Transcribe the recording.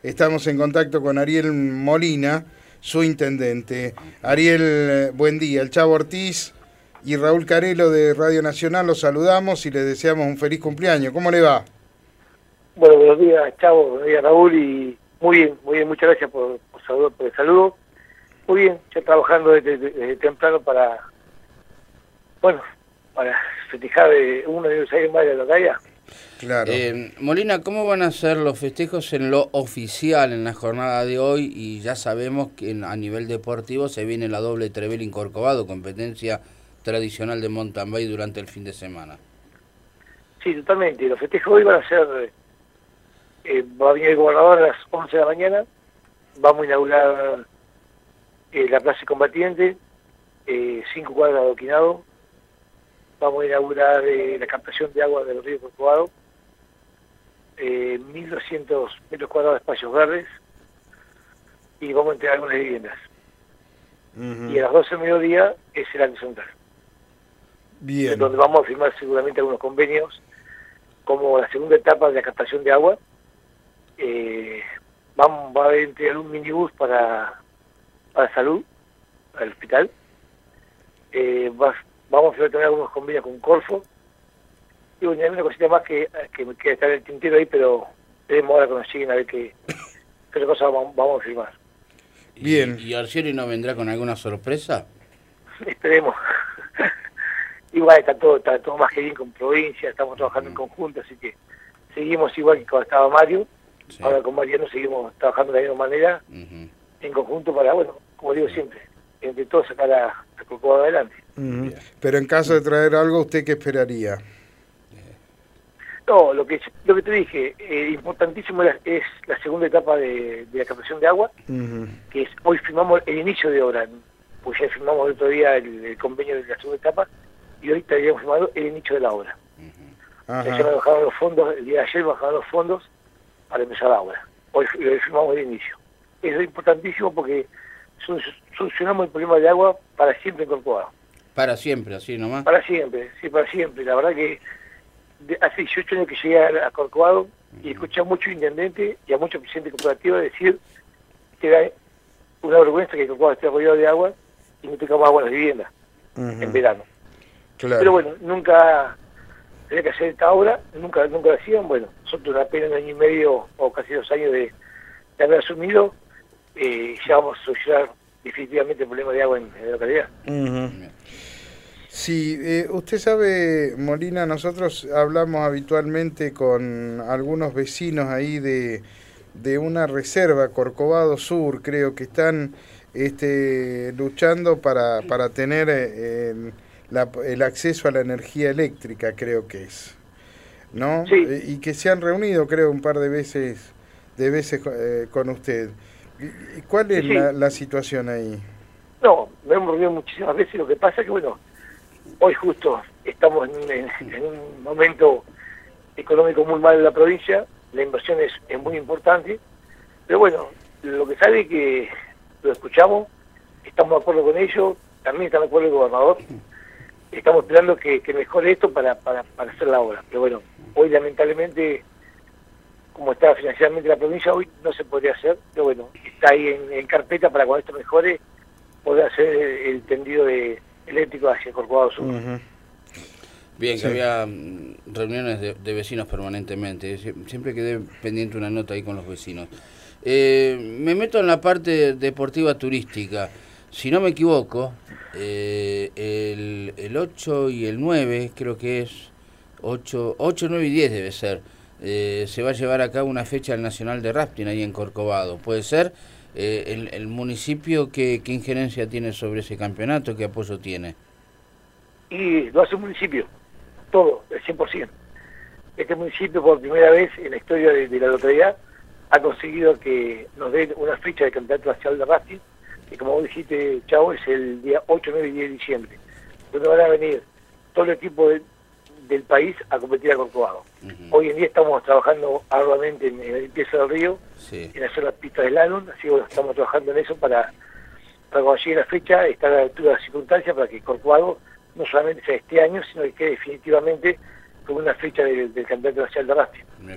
Estamos en contacto con Ariel Molina, su intendente. Ariel, buen día. El Chavo Ortiz y Raúl Carelo de Radio Nacional los saludamos y les deseamos un feliz cumpleaños. ¿Cómo le va? Bueno, buenos días, Chavo, buenos días, Raúl, y muy bien, muchas gracias por el saludo. Muy bien, ya trabajando desde temprano para festejar un aniversario más de la localidad. Claro. Molina, ¿cómo van a ser los festejos en lo oficial en la jornada de hoy? Y ya sabemos que a nivel deportivo se viene la doble Trevelin Corcovado, competencia tradicional de mountain bike durante el fin de semana. Sí, totalmente. Los festejos hoy van a ser, va a venir el gobernador a las 11 de la mañana, vamos a inaugurar la Plaza Combatiente, 5 cuadras de adoquinado, vamos a inaugurar la captación de agua del río Corcovado, 1.200 metros cuadrados de espacios verdes, y vamos a entregar algunas viviendas. Y a las 12 del mediodía es el acto central. Bien. Donde vamos a firmar seguramente algunos convenios, como la segunda etapa de la captación de agua. Va a entregar un minibús para salud, al hospital. Vamos a tener algunos convenios con Corfo. Y bueno, hay una cosita más que me queda estar en el tintero ahí, pero veremos ahora cuando lleguen a ver qué cosa vamos a firmar. Bien. ¿Y Arcieri no vendrá con alguna sorpresa? Esperemos. Igual está todo más que bien con provincia, estamos trabajando en conjunto, así que seguimos igual que cuando estaba Mario. Sí. Ahora con Mariano seguimos trabajando de la misma manera, en conjunto para, bueno, como digo siempre, entre todos sacar a Corcovado adelante. Pero en caso de traer algo, ¿usted qué esperaría? No, lo que te dije, importantísimo es la segunda etapa de la captación de agua, que es, hoy firmamos el inicio de obra, pues ya firmamos el otro día el convenio de la segunda etapa, y hoy estaríamos firmando el inicio de la obra. Ya me bajaron los fondos, el día de ayer bajaron los fondos para empezar la obra. Hoy firmamos el inicio. Eso es importantísimo porque solucionamos el problema de agua para siempre en Corcovado. Para siempre, así nomás. Para siempre, sí, para siempre. La verdad que hace 18 años que llegué a Corcovado y escuché a muchos intendentes y a muchos presidentes corporativos decir que era una vergüenza que Corcovado esté rodeado de agua y no tengamos agua en las viviendas en verano. Claro. Pero bueno, nunca tenía que hacer esta obra, nunca lo hacían. Bueno, nosotros apenas un año y medio o casi 2 años de haber asumido, ya vamos a solucionar definitivamente el problema de agua en la localidad. Sí, usted sabe, Molina, nosotros hablamos habitualmente con algunos vecinos ahí de una reserva, Corcovado Sur, creo que están luchando para tener el acceso a la energía eléctrica, creo que es, ¿no? Sí. Y que se han reunido, creo, un par de veces con usted. ¿Cuál es la situación ahí? No, me hemos reunido muchísimas veces, lo que pasa es que, bueno, hoy justo estamos en un momento económico muy mal en la provincia, la inversión es muy importante, pero bueno, lo que sale es que lo escuchamos, estamos de acuerdo con ellos, también está de acuerdo el gobernador, estamos esperando que mejore esto para hacer la obra, pero bueno, hoy lamentablemente, como está financieramente la provincia, hoy no se podría hacer, pero bueno, está ahí en carpeta para cuando esto mejore, poder hacer el tendido eléctrico hacia Corcovado Sur. Bien, que había reuniones de vecinos permanentemente, siempre quedé pendiente una nota ahí con los vecinos. Me meto en la parte deportiva turística, si no me equivoco, el 8 y el 9, creo que es 8, 9 y 10 debe ser, se va a llevar a cabo una fecha del Nacional de Rafting ahí en Corcovado, ¿puede ser? El municipio, ¿qué injerencia tiene sobre ese campeonato? ¿Qué apoyo tiene? Y lo hace el municipio, todo, el 100%. Este municipio, por primera vez en la historia de la localidad, ha conseguido que nos den una fecha de campeonato nacional de rafting, que como vos dijiste, Chavo, es el día 8, 9 y 10 de diciembre, donde van a venir todo el equipo del país a competir a Corcovado. Hoy en día estamos trabajando arduamente en la limpieza del río, en hacer las pistas de slalom, así que bueno, estamos trabajando en eso para cuando llegue la fecha estar a la altura de las circunstancias para que Corcovado no solamente sea este año, sino que quede definitivamente como una fecha del Campeonato Nacional de Rafting.